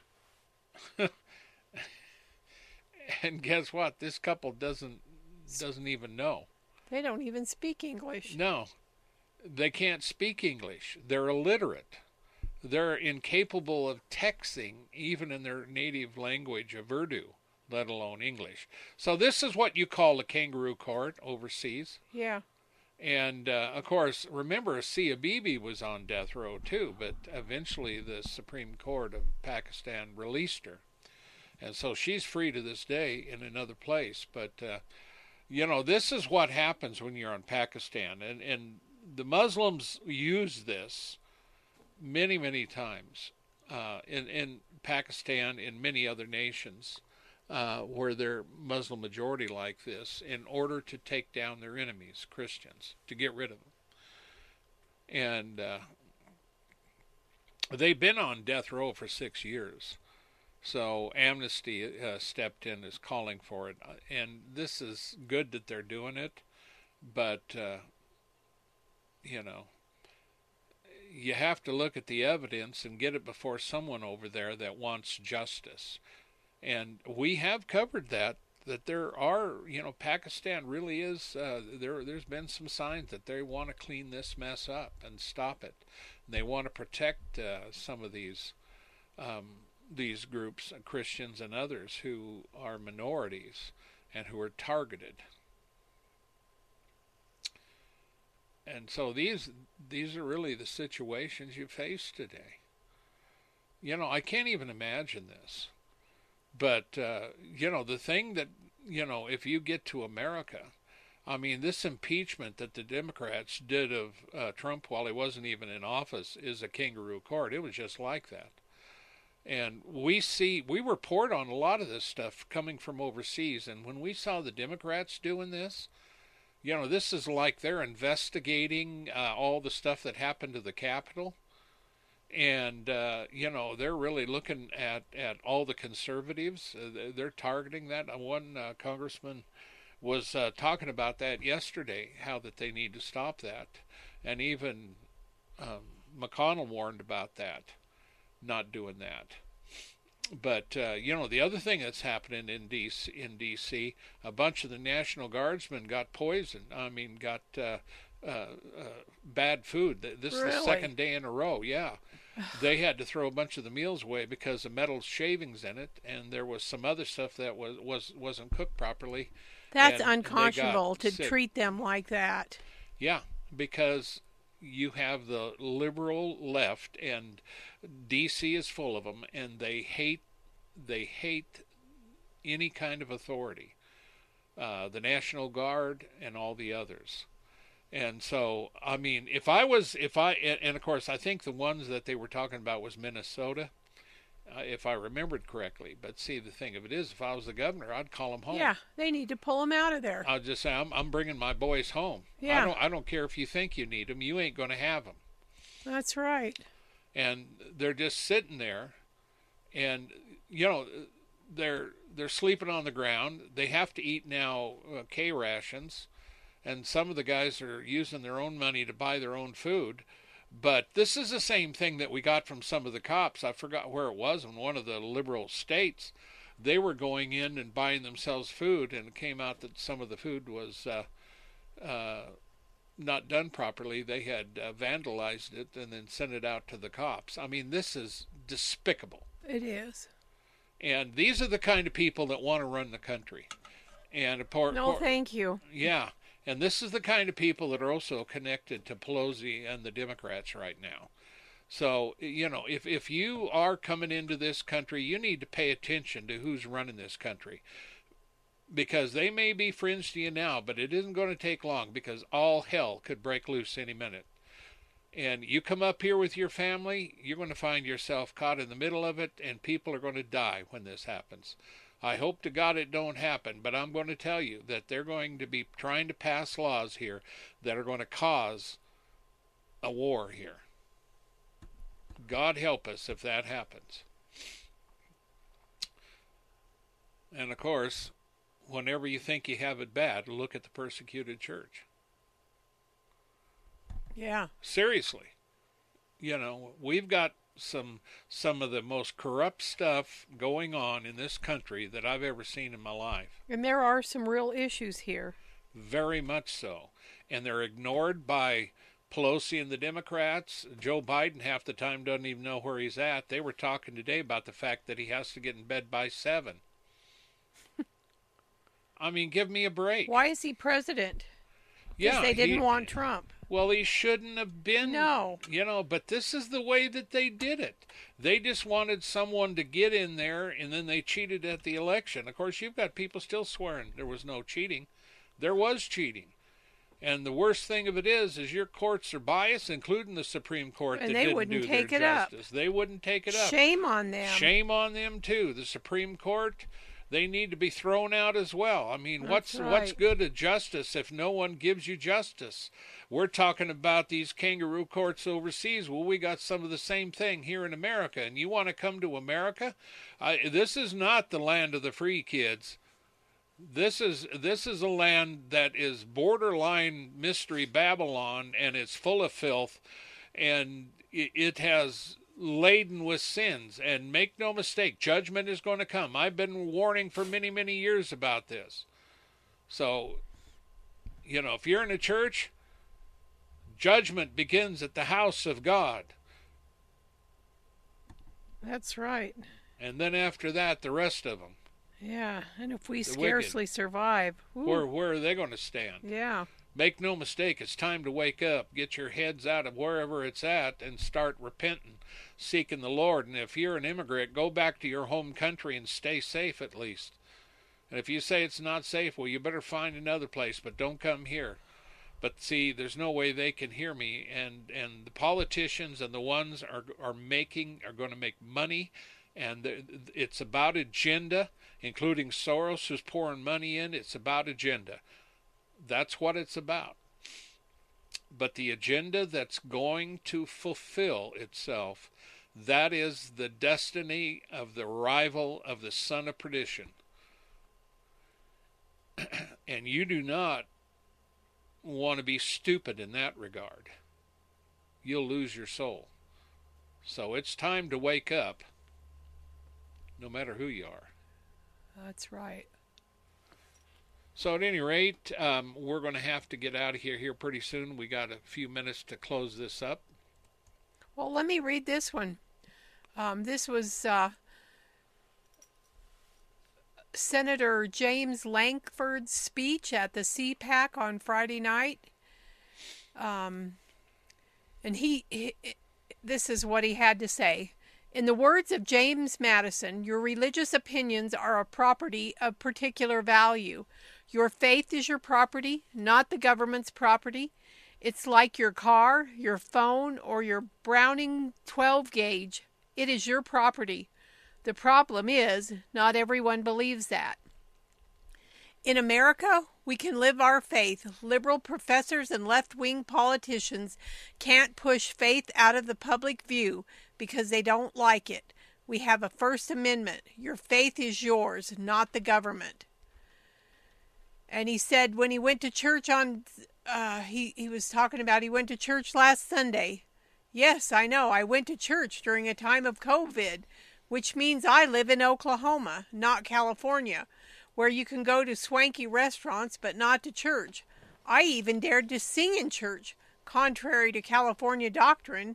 Speaker 3: And guess what? This couple doesn't doesn't even know.
Speaker 2: They don't even speak English.
Speaker 3: No. They can't speak English. They're illiterate. They're incapable of texting even in their native language of Urdu, let alone English. So this is what you call a kangaroo court overseas.
Speaker 2: Yeah.
Speaker 3: And, uh, of course, remember, Asia Bibi was on death row, too, but eventually the Supreme Court of Pakistan released her. And so she's free to this day in another place. But, uh, you know, this is what happens when you're in Pakistan. And, and the Muslims use this many, many times uh, in, in Pakistan, in many other nations uh, where they're Muslim majority like this, in order to take down their enemies, Christians, to get rid of them. And uh, they've been on death row for six years. So Amnesty uh, stepped in, is calling for it. And this is good that they're doing it, but, uh, you know, you have to look at the evidence and get it before someone over there that wants justice. And we have covered that, that there are, you know, Pakistan really is, uh, there, there's been some signs that they want to clean this mess up and stop it. They want to protect uh, some of these um, these groups, Christians and others, who are minorities and who are targeted. And so these these are really the situations you face today. You know, I can't even imagine this. But, uh, you know, the thing that, you know, if you get to America, I mean, this impeachment that the Democrats did of uh, Trump while he wasn't even in office is a kangaroo court. It was just like that. And we see, we report on a lot of this stuff coming from overseas. And when we saw the Democrats doing this, you know, this is like they're investigating uh, all the stuff that happened to the Capitol. And, uh, you know, they're really looking at, at all the conservatives. Uh, they're targeting that. One uh, congressman was uh, talking about that yesterday, how that they need to stop that. And even um, McConnell warned about that, not doing that. But, uh, you know, the other thing that's happening in D C, in D C, a bunch of the National Guardsmen got poisoned. I mean, got uh, uh, uh, bad food. This
Speaker 2: Really?
Speaker 3: is the second day in a row, yeah. they had to throw a bunch of the meals away because of metal shavings in it, and there was some other stuff that was, was, wasn't cooked properly.
Speaker 2: That's
Speaker 3: and,
Speaker 2: unconscionable
Speaker 3: and
Speaker 2: to
Speaker 3: sick.
Speaker 2: treat them like that.
Speaker 3: Yeah, because you have the liberal left, and D C is full of them, and they hate they hate any kind of authority, uh, the National Guard and all the others. And so, I mean, if I was, if I, and, and of course, I think the ones that they were talking about was Minnesota, uh, if I remembered correctly. But see, the thing of it is, if I was the governor, I'd call them home.
Speaker 2: Yeah, they need to pull them out of there.
Speaker 3: I'll just say, I'm, I'm bringing my boys home.
Speaker 2: Yeah.
Speaker 3: I don't, I don't care if you think you need them. You ain't going to have them.
Speaker 2: That's right.
Speaker 3: And they're just sitting there, and you know, they're they're sleeping on the ground. They have to eat now uh, K rations. And some of the guys are using their own money to buy their own food. But this is the same thing that we got from some of the cops. I forgot where it was, in one of the liberal states. They were going in and buying themselves food, and it came out that some of the food was uh, uh, not done properly. They had uh, vandalized it and then sent it out to the cops. I mean, this is despicable.
Speaker 2: It is.
Speaker 3: And these are the kind of people that want to run the country. And a poor,
Speaker 2: No,
Speaker 3: poor,
Speaker 2: thank you.
Speaker 3: Yeah. And this is the kind of people that are also connected to Pelosi and the Democrats right now. So, you know, if, if you are coming into this country, you need to pay attention to who's running this country. Because they may be friends to you now, but it isn't going to take long, because all hell could break loose any minute. And you come up here with your family, you're going to find yourself caught in the middle of it, and people are going to die when this happens. I hope to God it don't happen, but I'm going to tell you that they're going to be trying to pass laws here that are going to cause a war here. God help us if that happens. And of course, whenever you think you have it bad, look at the persecuted church.
Speaker 2: Yeah.
Speaker 3: Seriously. You know, we've got some some of the most corrupt stuff going on in this country that I've ever seen in my life.
Speaker 2: And there are some real issues here.
Speaker 3: Very much so. And they're ignored by Pelosi and the Democrats. Joe Biden half the time doesn't even know where he's at. They were talking today about the fact that he has to get in bed by seven. I mean, give me a break.
Speaker 2: Why is he president? Because
Speaker 3: Yeah,
Speaker 2: they didn't
Speaker 3: he,
Speaker 2: want Trump.
Speaker 3: Well, he shouldn't have been.
Speaker 2: No.
Speaker 3: You know, but this is the way that they did it. They just wanted someone to get in there, and then they cheated at the election. Of course, you've got people still swearing there was no cheating. There was cheating. And the worst thing of it is, is your courts are biased, including the Supreme Court,
Speaker 2: And
Speaker 3: that
Speaker 2: they
Speaker 3: didn't
Speaker 2: wouldn't
Speaker 3: do
Speaker 2: take
Speaker 3: their
Speaker 2: it up.
Speaker 3: justice. They wouldn't take it up.
Speaker 2: Shame on them.
Speaker 3: Shame on them, too. The Supreme Court, they need to be thrown out as well. I mean,
Speaker 2: That's
Speaker 3: what's
Speaker 2: right.
Speaker 3: what's good at justice if no one gives you justice? We're talking about these kangaroo courts overseas. Well, we got some of the same thing here in America. And you want to come to America? I, this is not the land of the free, kids. This is this is a land that is borderline mystery Babylon, and it's full of filth, and it, it has laden with sins. And make no mistake, judgment is going to come. I've been warning for many, many years about this. So, you know, if you're in a church, judgment begins at the house of God.
Speaker 2: That's right.
Speaker 3: And then after that, the rest of them.
Speaker 2: Yeah, and if we
Speaker 3: The
Speaker 2: scarcely
Speaker 3: wicked.
Speaker 2: survive. Ooh.
Speaker 3: Where, where are they going to stand?
Speaker 2: Yeah.
Speaker 3: Make no mistake, it's time to wake up, get your heads out of wherever it's at, and start repenting, seeking the Lord. And if you're an immigrant, go back to your home country and stay safe at least. And if you say it's not safe, well, you better find another place, but don't come here. But see, there's no way they can hear me, and, and the politicians and the ones are are making are going to make money, and it's about agenda, including Soros, who's pouring money in. It's about agenda. That's what it's about. But the agenda that's going to fulfill itself, that is the destiny of the rival of the son of perdition. And you do not want to be stupid in that regard. You'll lose your soul. So it's time to wake up, no matter who you are.
Speaker 2: That's right.
Speaker 3: So at any rate, um, we're going to have to get out of here here pretty soon. We got a few minutes to close this up.
Speaker 2: Well, let me read this one. Um, this was uh, Senator James Lankford's speech at the C PAC on Friday night. Um, and he, he, this is what he had to say. In the words of James Madison, your religious opinions are a property of particular value. Your faith is your property, not the government's property. It's like your car, your phone, or your Browning twelve gauge. It is your property. The problem is, not everyone believes that. In America, we can live our faith. Liberal professors and left-wing politicians can't push faith out of the public view because they don't like it. We have a First Amendment. Your faith is yours, not the government. And he said when he went to church on, uh, he, he was talking about he went to church last Sunday. Yes, I know. I went to church during a time of COVID, which means I live in Oklahoma, not California, where you can go to swanky restaurants but not to church. I even dared to sing in church, contrary to California doctrine.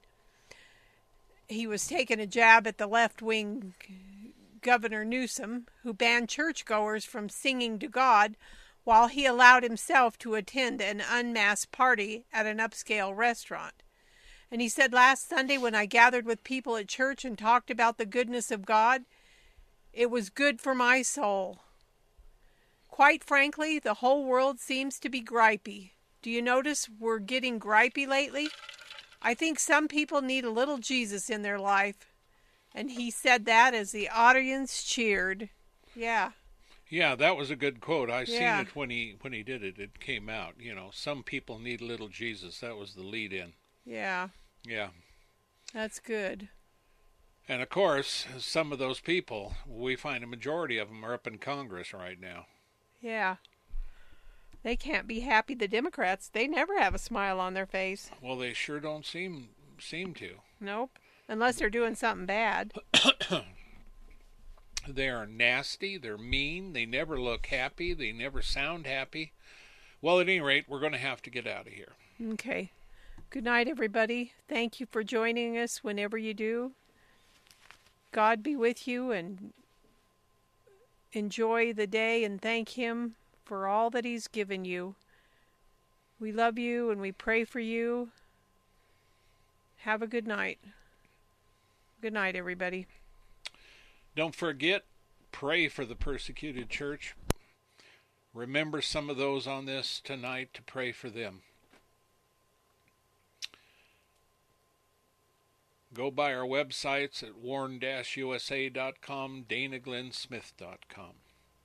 Speaker 2: He was taking a jab at the left-wing Governor Newsom, who banned churchgoers from singing to God while he allowed himself to attend an unmasked party at an upscale restaurant. And he said, last Sunday when I gathered with people at church and talked about the goodness of God, it was good for my soul. Quite frankly, the whole world seems to be gripey. Do you notice we're getting gripey lately? I think some people need a little Jesus in their life. And he said that as the audience cheered. Yeah.
Speaker 3: Yeah, that was a good quote. I
Speaker 2: Yeah.
Speaker 3: seen it when he when he did it. It came out. You know, some people need a little Jesus. That was the lead in.
Speaker 2: Yeah.
Speaker 3: Yeah.
Speaker 2: That's good.
Speaker 3: And of course, some of those people, we find a majority of them are up in Congress right now.
Speaker 2: Yeah. They can't be happy. The Democrats, they never have a smile on their face.
Speaker 3: Well, they sure don't seem seem to.
Speaker 2: Nope. Unless they're doing something bad.
Speaker 3: They are nasty. They're mean. They never look happy. They never sound happy. Well, at any rate, we're going to have to get out of here.
Speaker 2: Okay. Good night, everybody. Thank you for joining us whenever you do. God be with you, and enjoy the day and thank Him for all that He's given you. We love you and we pray for you. Have a good night. Good night, everybody.
Speaker 3: Don't forget, pray for the persecuted church. Remember some of those on this tonight to pray for them. Go by our websites at warn dash u s a dot com, dana glenn smith dot com.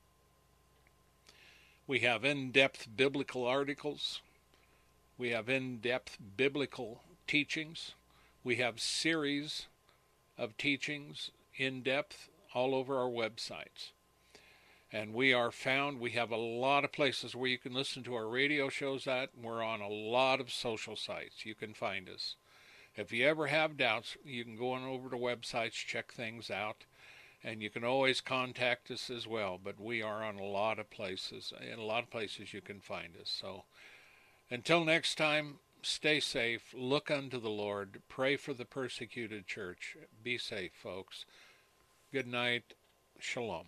Speaker 3: We have in-depth biblical articles. We have in-depth biblical teachings. We have series of teachings in-depth all over our websites. And we are found, we have a lot of places where you can listen to our radio shows at, and we're on a lot of social sites. You can find us. If you ever have doubts, you can go on over to websites, check things out, and you can always contact us as well. But we are on a lot of places. In a lot of places you can find us. So until next time, stay safe, look unto the Lord, pray for the persecuted church. Be safe, folks. Good night. Shalom.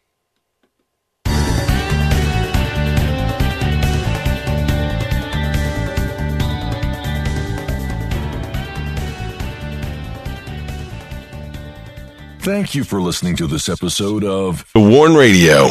Speaker 1: Thank you for listening to this episode of The Warn Radio.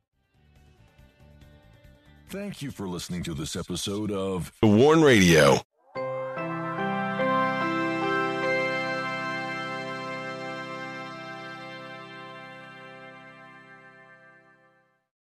Speaker 1: Thank you for listening to this episode of The Warn Radio.